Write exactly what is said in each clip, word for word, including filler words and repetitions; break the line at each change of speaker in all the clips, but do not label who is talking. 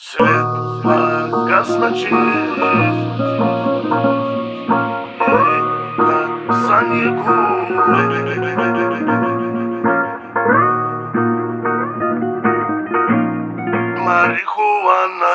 Свет погас в ночи, и касание губ. Марихуана.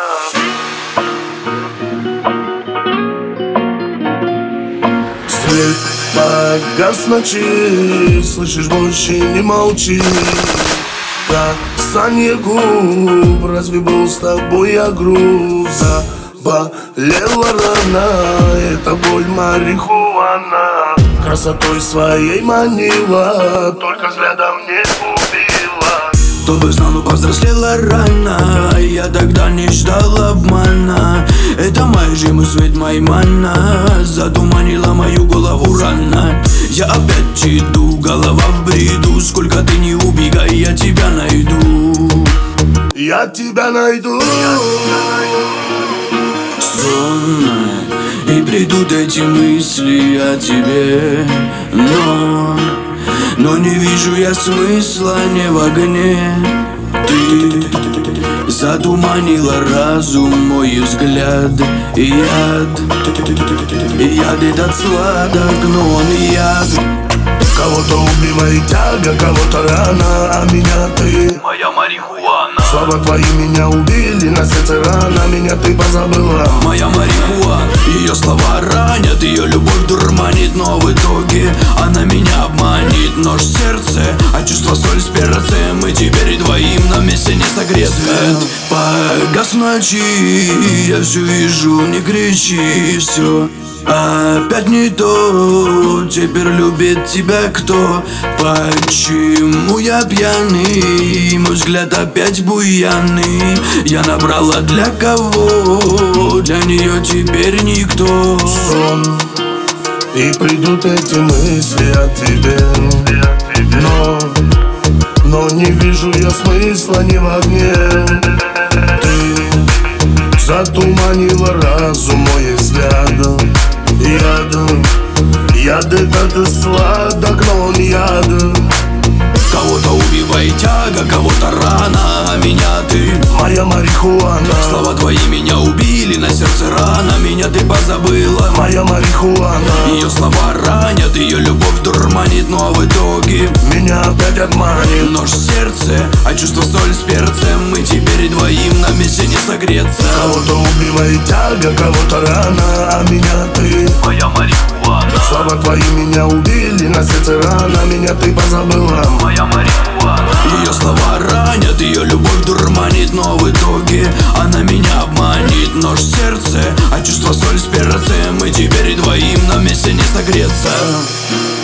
Свет погас в ночи, слышишь, больше не молчи. Касание губ, разве был с тобой я груб? Заболела рана, это боль марихуана. Красотой своей манила, только взглядом не убила.
Кто бы знал, но повзрослела рано, я тогда не ждал обмана. Это моя жизнь, свет, моя мана, затуманила мою голову рано. Я опять иду, голова в бреду, сколько ты не убегай, я тебя найду.
Я тебя найду.
Сонно, и придут эти мысли о тебе, но Но не вижу я смысла не в огне. Ты затуманила разум, мой взгляд. И яд, и яд этот сладок, но он яд.
Кого-то убивает тяга, кого-то рана, а меня ты
моя марихуана.
Слова твои меня убили, на сердце рана, меня ты позабыла.
Моя марихуана, ее слова ранят, ее любовь дурманит, но в итоге она меня обманет. Нож в сердце, а чувство соль с перцем, мы теперь двоим на месте не согрет. Свет погас в ночи, я все вижу, не кричи, все опять не то, теперь любит тебя кто? Почему я пьяный, мой взгляд опять буйный? Я набрала для кого, для нее теперь никто.
Сон, и придут эти мысли о тебе, но, но не вижу я смысла ни в огне. Ты затуманила разум, мой взгляд. Яд, яд этот сладок, но он яд.
Кого-то убивает тяга, кого-то рана, а меня ты
моя марихуана.
Слова твои меня убили, на сердце рана, меня ты позабыла.
Моя марихуана.
Ее слова ранят, ее любовь дурманит, но в итоге
меня опять обманет.
Нож в сердце, а чувство соль с перцем, мы теперь двоим на месте не согреться.
Кого-то убивает тяга, кого-то рана, а меня ты
моя марихуана.
Слова твои меня убили, на сердце рана, меня ты позабыла.
Моя марихуана. Ее слова ранят, ее любовь дурманит, но в итоге она меня обманет. Нож в сердце, а чувство соль с перцем, мы теперь двоим на месте не согреться.